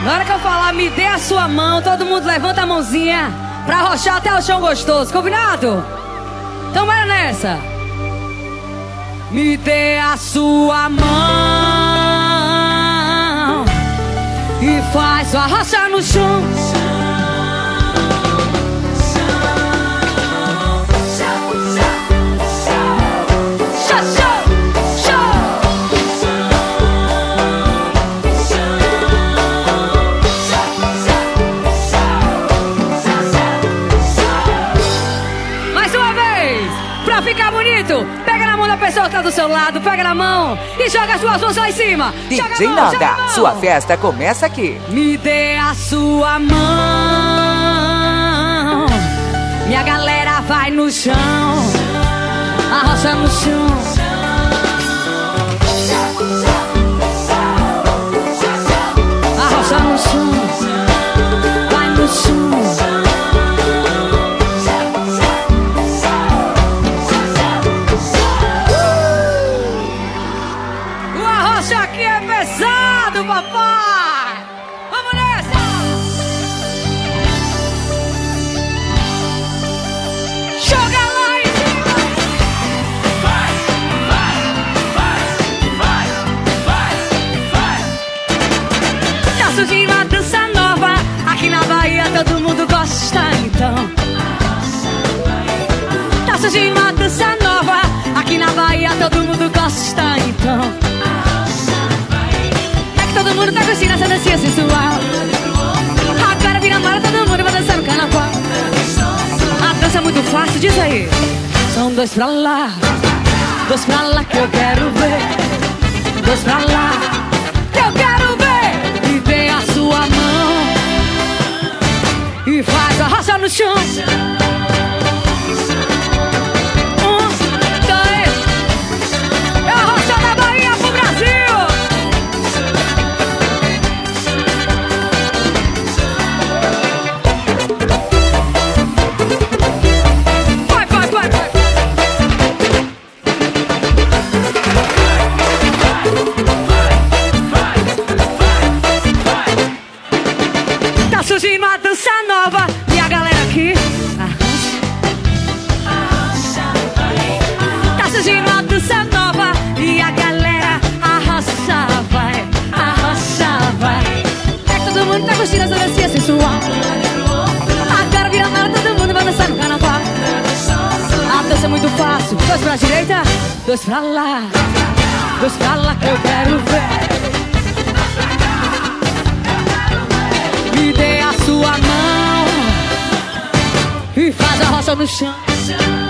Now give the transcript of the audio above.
Na hora que eu falar, me dê a sua mão, todo mundo levanta a mãozinha pra arrochar até o chão gostoso, combinado? Então vai nessa. Me dê a sua mão e faz o arrochar no chão. Ficar bonito, pega na mão da pessoa que tá do seu lado, pega na mão e joga as suas mãos lá em cima. DJ Nanda, sua festa começa aqui. Me dê a sua mão, minha galera vai no chão, arrocha no chão. Arrocha no chão, vai no chão. Papai, vamos nessa! Joga lá em cima! Vai, vai, vai, vai, vai, vai! Tá surgindo uma dança nova, aqui na Bahia todo mundo gosta, então. Tá surgindo uma dança nova, aqui na Bahia todo mundo gosta, então. Todo mundo tá curtindo essa dancinha sensual. Agora vira mara, todo mundo vai dançar no carnaval. A dança é muito fácil, diz aí. São dois pra lá que eu quero ver. Dois pra lá que eu quero ver. E dê a sua mão e faz a rocha no chão. É a rocha da Bahia pro Brasil. Surgindo uma dança nova e a galera aqui arrocha. Tá surgindo uma dança nova e a galera arrocha, vai, arrocha, vai. É que todo mundo tá curtindo essa dancinha sensual. Agora vira mara, todo mundo vai dançar no carnaval. A dança é muito fácil. Dois pra direita, dois pra lá que eu quero ver. Me dê a sua mão e faz a rocha no chão.